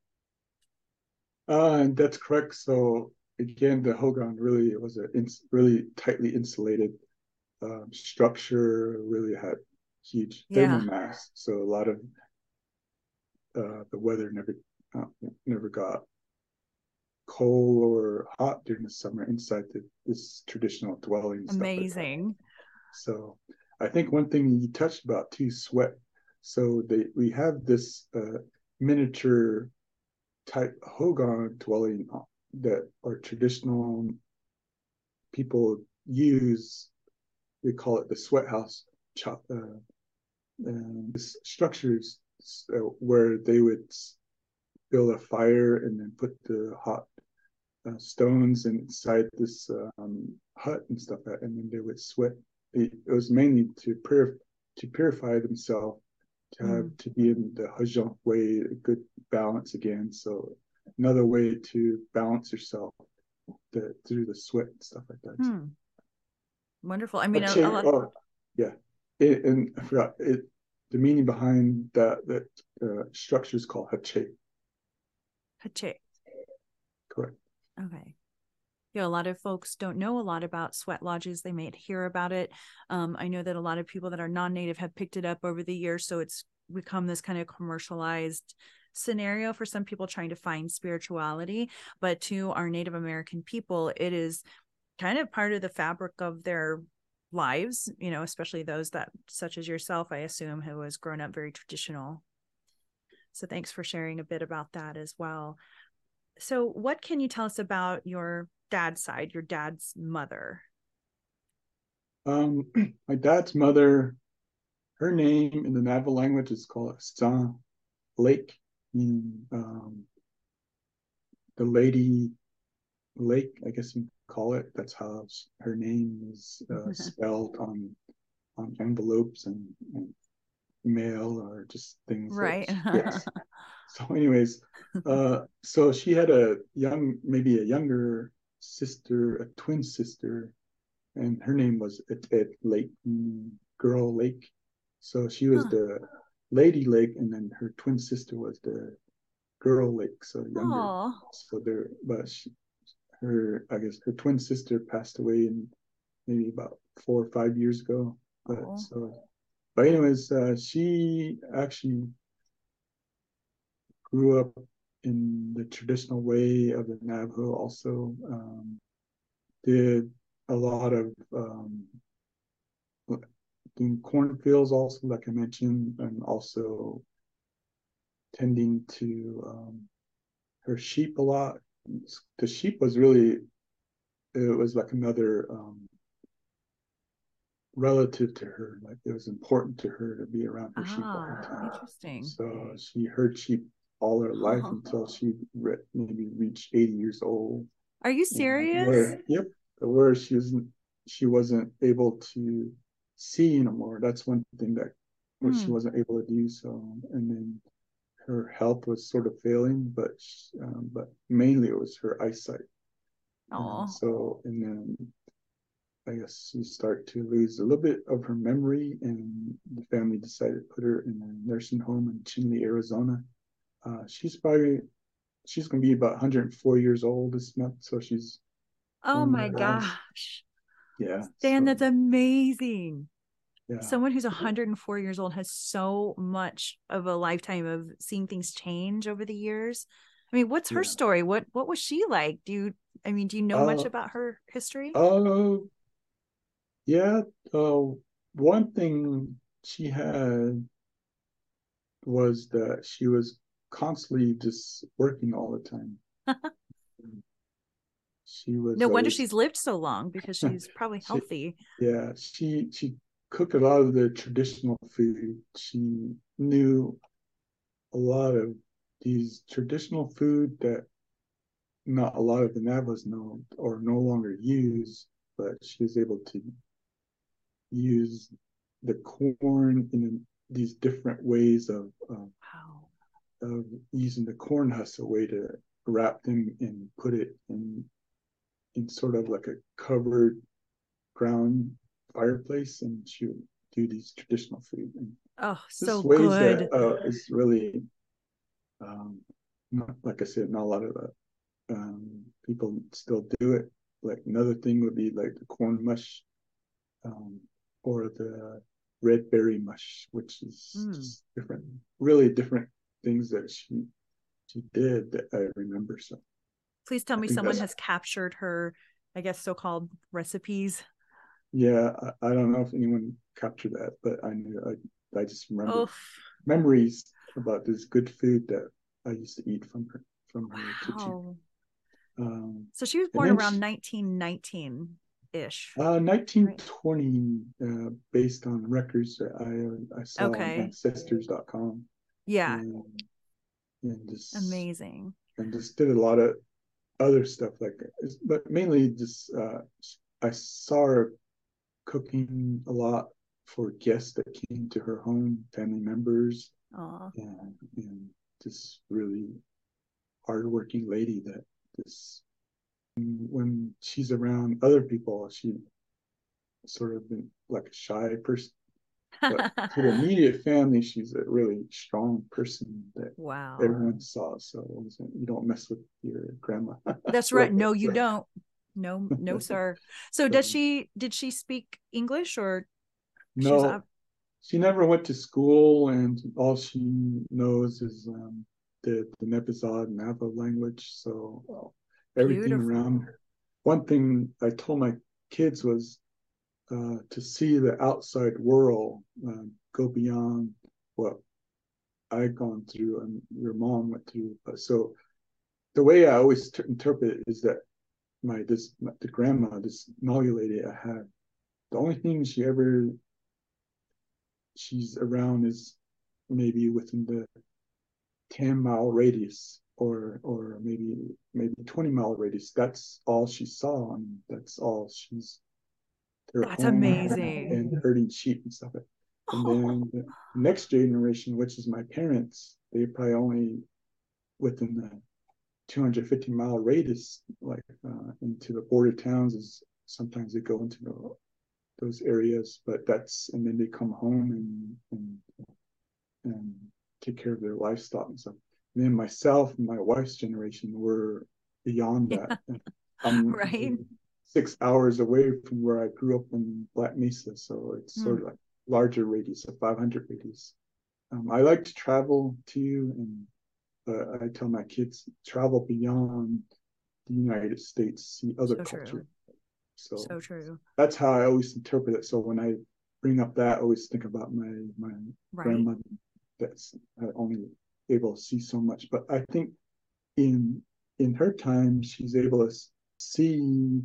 Uh, and that's correct. So again, the Hogan really was a ins- really tightly insulated um, structure. Really had huge thermal yeah. mass, so a lot of uh, the weather never uh, never got cold or hot during the summer inside the, this traditional dwelling. Amazing. So I think one thing you touched about too, sweat. So they we have this uh, miniature type Hogan dwelling that our traditional people use. They call it the sweat house. Uh, uh, this structures uh, where they would build a fire and then put the hot uh, stones inside this um, hut and stuff like that, and then they would sweat. It, it was mainly to purif- to purify themselves, to have mm. to be in the Hajong way, a good balance again. So another way to balance yourself the, through the sweat and stuff like that. Hmm. Wonderful. I mean, a, Hache, a lot... oh, yeah. It, and I forgot it. The meaning behind that that uh, structure is called hache. Hache. Correct. Okay. Yeah, a lot of folks don't know a lot about sweat lodges. They may hear about it. Um, I know that a lot of people that are non-native have picked it up over the years, so it's become this kind of commercialized scenario for some people trying to find spirituality. But to our Native American people, it is kind of part of the fabric of their lives, you know, especially those that, such as yourself, I assume, who has grown up very traditional. So thanks for sharing a bit about that as well. So what can you tell us about your dad's side, your dad's mother? Um, my dad's mother, her name in the Navajo language is called San Lake, meaning um, the lady lake, I guess you call it. That's how her name is uh, spelled on on envelopes and, and mail or just things that Right. she gets. So anyways, uh, so she had a young, maybe a younger sister, a twin sister, and her name was at, at Lake Girl Lake. So she was Huh. the Lady Lake, and then her twin sister was the Girl Lake, so younger. Oh. So there, but she, her, I guess her twin sister passed away in maybe about four or five years ago. But Oh. so, but anyways, uh, she actually grew up in the traditional way of the Navajo. Also, um, did a lot of um, doing cornfields, also like I mentioned, and also tending to um, her sheep a lot. The sheep was really, it was like another um, relative to her. Like it was important to her to be around her sheep all the Ah, time. interesting. So she heard sheep all her life until she re- maybe reached eighty years old. Are you And serious? where, yep, where she wasn't, she wasn't able to see anymore. That's one thing that where she Hmm. wasn't able to do so. And then her health was sort of failing, but um, but mainly it was her eyesight. And Oh. so, and then I guess she started to lose a little bit of her memory, and the family decided to put her in a nursing home in Chinle, Arizona. Uh, she's probably she's gonna be about one hundred four years old this month, so she's Oh um, my gosh. yeah. Dan, So that's amazing. yeah. Someone who's one hundred four years old has so much of a lifetime of seeing things change over the years. I mean, what's her Yeah. story? What what was she like? Do you I mean, do you know much Uh, about her history? uh, yeah. Uh, one thing she had was that she was constantly just working all the time. She was No wonder always she's lived so long because she's probably she, healthy. yeah, she she cooked a lot of the traditional food. She knew a lot of these traditional food that not a lot of the Navajos know or no longer use, but she was able to use the corn in these different ways of, of, Wow. of using the corn husk a way to wrap them and put it in in sort of like a covered ground fireplace, and she would do these traditional food and Oh, just so ways that good. uh, is really um, not, like I said, not a lot of uh, um, people still do it. Like another thing would be like the corn mush um, or the red berry mush, which is Mm. just different, really different things that she she did that I remember. So Please tell I me think someone that's has captured her, I guess, so-called recipes. yeah. I, I don't know if anyone captured that, but I knew I I just remember Oh, memories about this good food that I used to eat from her from her kitchen. wow. Um, So she was and born then around she, nineteen nineteen ish, uh, right? nineteen twenty, uh, based on records that I I saw on Okay. ancestors dot com, Yeah. and and just Amazing. and just did a lot of other stuff like that. But mainly just uh, I saw her cooking a lot for guests that came to her home, family members, Oh, and and just really hardworking lady that this when she's around other people, she sort of been like a shy person. But to the immediate family, she's a really strong person that wow. everyone saw. So you don't mess with your grandma. That's right. No, you don't. No, no, sir. So So, does she did she speak English or she was no, up? she never went to school, and all she knows is um, the the Nepazad Navajo language. So uh, everything Beautiful. around her. One thing I told my kids was uh, to see the outside world, uh, go beyond what I've gone through and your mom went through. But so the way I always t- interpret it is that my this the grandma, this Maui lady I had, the only thing she ever she's around is maybe within the ten mile radius or or maybe maybe twenty mile radius. That's all she saw, and that's all she's her That's home amazing. and herding sheep and stuff. And Oh, then the next generation, which is my parents, they probably only within the two hundred fifty mile radius, like uh, into the border towns. Is sometimes they go into the, those areas, but that's and then they come home and and and take care of their livestock and stuff. And then myself and my wife's generation were beyond that. yeah. I'm Right. six hours away from where I grew up in Black Mesa, so it's Hmm. sort of like larger radius, a five hundred radius. Um, I like to travel too, and but I tell my kids travel beyond the United States, see other So cultures. true. So So true. that's how I always interpret it. So when I bring up that, I always think about my my Right. grandmother. That's uh, only able to see so much, but I think in in her time, she's able to see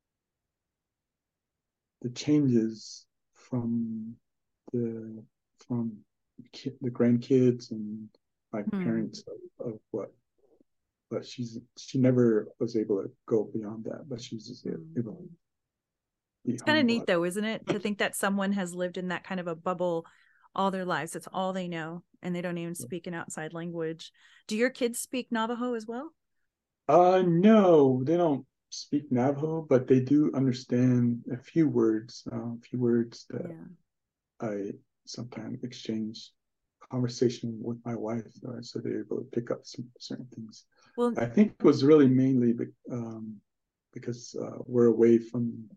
the changes from the from the grandkids and my Hmm. parents of, of what but she's she never was able to go beyond that, but she was just Hmm. able to be It's kind of humble. neat though, isn't it? To think that someone has lived in that kind of a bubble all their lives. That's all they know. And they don't even speak an outside language. Do your kids speak Navajo as well? Uh no, they don't speak Navajo, but they do understand a few words, uh, a few words that Yeah. I sometimes exchange conversation with my wife, uh, so they're able to pick up some certain things. Well, I think it was really mainly um, because uh, we're away from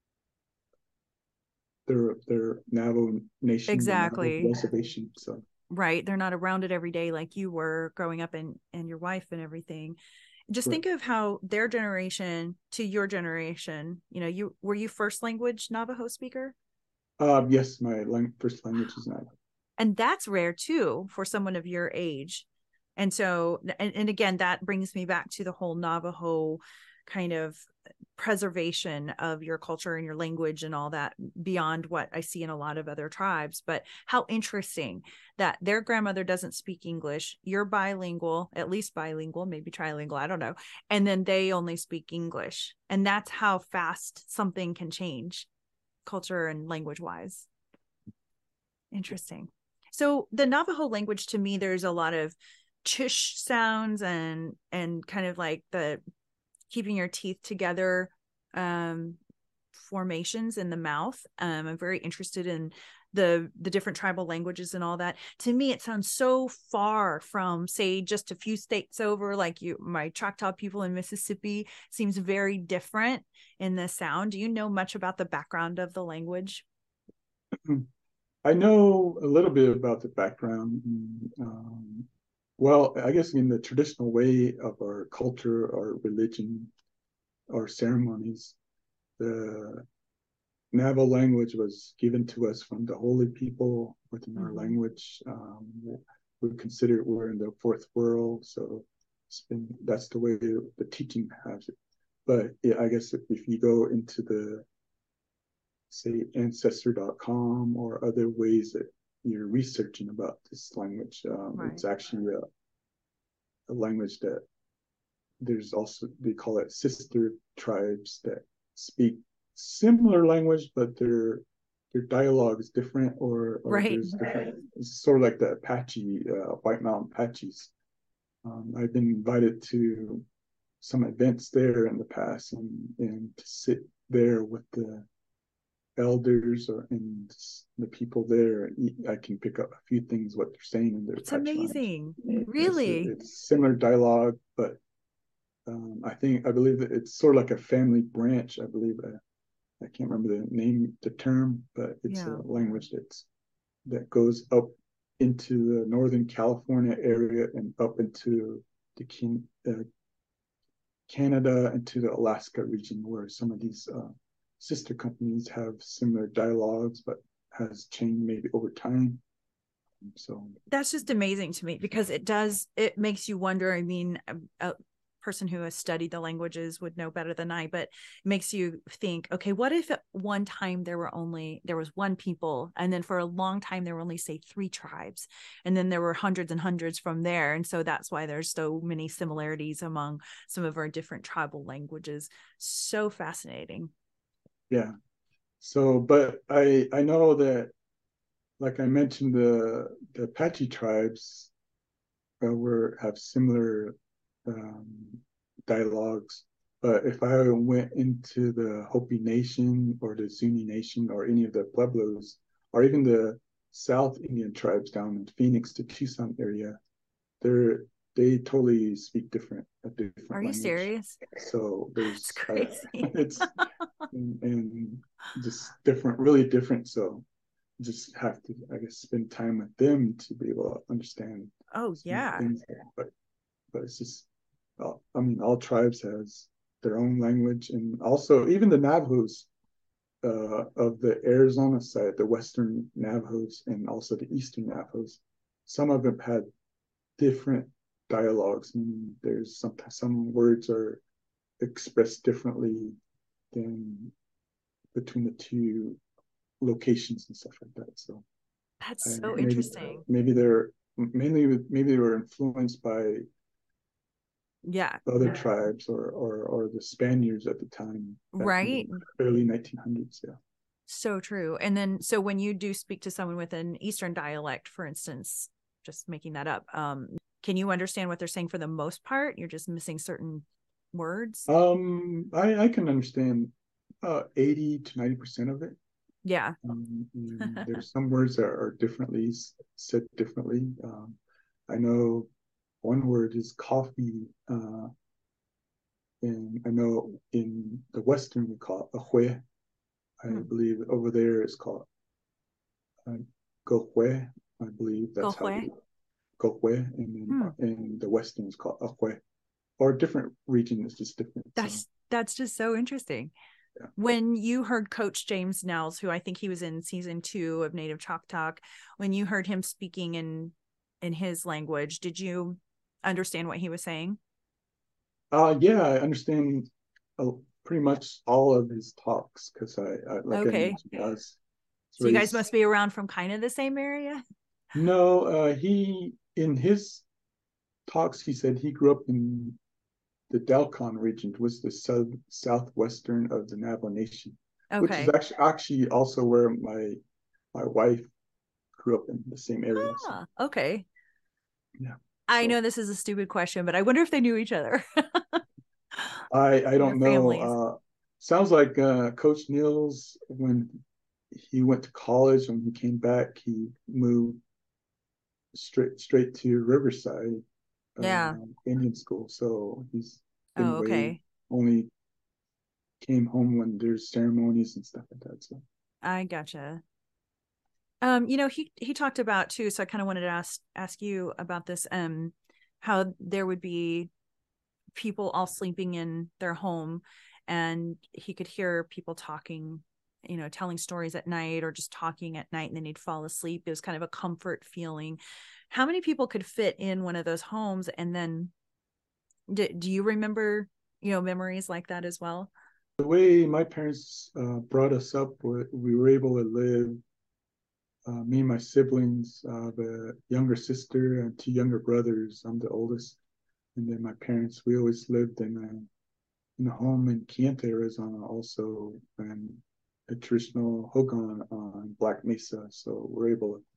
their their Navajo Nation, the Navajo exactly. reservation. So Right. They're not around it every day like you were growing up and and your wife and everything. Just right. think of how their generation to your generation, you know, you were you first language Navajo speaker? Uh, yes, my lang- first language is Navajo. And that's rare too for someone of your age. And so and, and again, that brings me back to the whole Navajo kind of preservation of your culture and your language and all that beyond what I see in a lot of other tribes. But how interesting that their grandmother doesn't speak English, you're bilingual, at least bilingual, maybe trilingual, I don't know, and then they only speak English. And that's how fast something can change culture and language wise. Interesting. So the Navajo language, to me, there's a lot of chish sounds and and kind of like the keeping your teeth together um formations in the mouth. um I'm very interested in the the different tribal languages and all that. To me it sounds so far from, say, just a few states over, like you my Choctaw people in Mississippi seems very different in the sound. Do you know much about the background of the language? I know a little bit about the background. Um, well, I guess in the traditional way of our culture, our religion, our ceremonies, the Navajo language was given to us from the holy people within our Mm-hmm. language. Um, we consider we're in the fourth world, so it's been that's the way the teaching has it. But yeah, I guess if you go into the say ancestor dot com or other ways that you're researching about this language, um, Right. it's actually a, a language that there's also they call it sister tribes that speak similar language, but their their dialogue is different, or or Right. there's different. It's sort of like the Apache, uh, White Mountain Apaches. Um, I've been invited to some events there in the past, and and to sit there with the elders or and the people there, I can pick up a few things what they're saying in their It's Apache language. amazing. It's, Really? it's similar dialogue, but um, I think I believe that it's sort of like a family branch. I believe uh, I can't remember the name, the term, but it's Yeah. a language that's that goes up into the Northern California area and up into the Can, uh, Canada and to the Alaska region, where some of these uh, sister companies have similar dialogues, but has changed maybe over time. So That's just amazing to me because it does, it makes you wonder. I mean, a, a person who has studied the languages would know better than I, but it makes you think, okay, what if at one time there were only, there was one people, and then for a long time there were only, say, three tribes, and then there were hundreds and hundreds from there. And so that's why there's so many similarities among some of our different tribal languages. So fascinating. yeah. So, but I I know that like I mentioned, the the Apache tribes uh, were have similar um, dialogues. But if I went into the Hopi Nation or the Zuni Nation or any of the Pueblos or even the South Indian tribes down in Phoenix to Tucson area, they're they totally speak different a Are different you language. serious? So It's there's uh, crazy. it's and, and just different, really different. So just have to, I guess, spend time with them to be able to understand Oh, some yeah. things. But but it's just, well, I mean, all tribes has their own language, and also even the Navajos uh, of the Arizona side, the Western Navajos, and also the Eastern Navajos. Some of them had different dialogues. I mean, there's some some words are expressed differently than between the two locations and stuff like that. So That's and so maybe interesting. maybe they're mainly maybe they were influenced by Yeah. other tribes or or or the Spaniards at the time back in Right. the early nineteen hundreds. Yeah. So true. And then, so when you do speak to someone with an Eastern dialect, for instance, just making that up, um, can you understand what they're saying for the most part? You're just missing certain words. Um, I I can understand uh eighty to ninety percent of it. Yeah. Um, and there's some words that are differently said differently. Um, I know one word is coffee, uh, and I know in the Western we call it ahue. I Hmm. believe over there it's called uh, gohue. I believe that's how Gohue. they gohue, and then Hmm. uh, in the Western it's called ahue. Or different region is just different. So That's that's just so interesting. yeah. When you heard Coach James Nels, who I think he was in season two of Native Chalk Talk, when you heard him speaking in in his language, did you understand what he was saying? Uh, yeah, I understand uh, pretty much all of his talks because I, I, like I Okay. mentioned, I was So you guys raised. must be around from kind of the same area? No, uh, he in his talks he said he grew up in the Delcon region, was the south southwestern of the Navajo Nation, which is Okay. actually actually also where my my wife grew up in the same area. So Ah, okay. yeah, I so know this is a stupid question, but I wonder if they knew each other. I I Their don't know. families. Uh, sounds like uh, Coach Niels when he went to college when he came back he moved straight straight to Riverside Yeah. uh, Indian School. So he's been Oh, away. okay. Only came home when there's ceremonies and stuff like that. So I gotcha. Um, you know, he he talked about too, so I kind of wanted to ask ask you about this, um, how there would be people all sleeping in their home and he could hear people talking, you know, telling stories at night or just talking at night, and then he'd fall asleep. It was kind of a comfort feeling. How many people could fit in one of those homes? And then do, do you remember, you know, memories like that as well? the way my parents uh, brought us up, we were able to live. Uh, me and my siblings, uh, the younger sister and two younger brothers. I'm the oldest, and then my parents. We always lived in a in a home in Keyenta, Arizona, also, and a traditional hogan on Black Mesa. So we're able to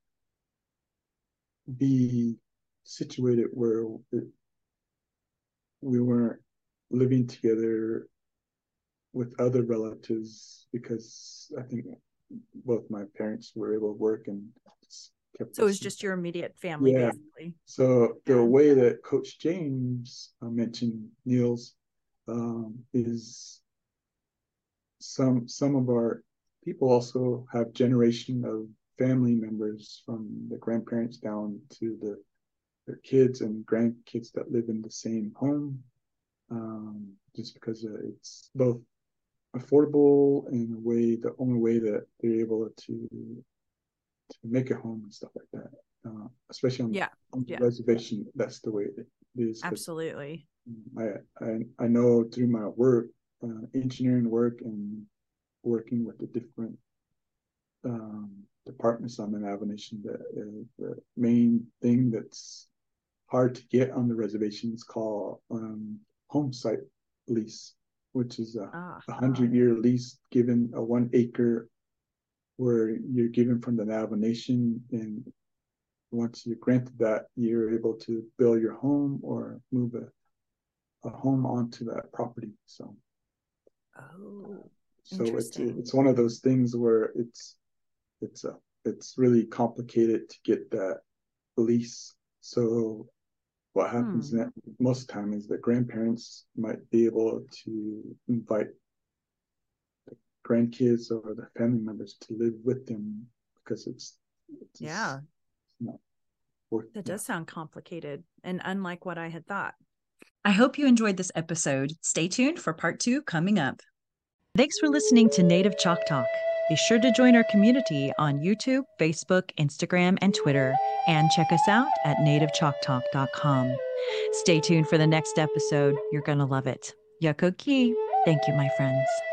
be situated where it, we weren't living together with other relatives because I think both my parents were able to work and kept So it was us. just your immediate family, Yeah. basically. So the Yeah. way that Coach James uh, mentioned Niels um, is some some of our people also have generation of family members from the grandparents down to the their kids and grandkids that live in the same home. Um, just because uh, it's both affordable in a way, the only way that they're able to to make a home and stuff like that. Uh, especially on, Yeah. on the Yeah. reservation, that's the way it is. Because Absolutely. I, I I know through my work, uh, engineering work, and working with the different um, departments on the Navajo Nation, the, uh, the main thing that's hard to get on the reservation is called um, home site lease, which is a, Ah. a hundred year lease given a one acre where you're given from the Navajo Nation, and once you're granted that, you're able to build your home or move a, a home onto that property. So, oh, so it's it's one of those things where it's it's a it's really complicated to get that lease. So what happens hmm. most of the time is that grandparents might be able to invite the grandkids or the family members to live with them, because it's, it's yeah it's not worth, that yeah. does sound complicated and unlike what I had thought. I hope you enjoyed this episode. Stay tuned for part two coming up. Thanks for listening to Native Chalk Talk. Be sure to join our community on YouTube, Facebook, Instagram, and Twitter, and check us out at native chalk talk dot com. Stay tuned for the next episode. You're going to love it. Yakoki. Thank you, my friends.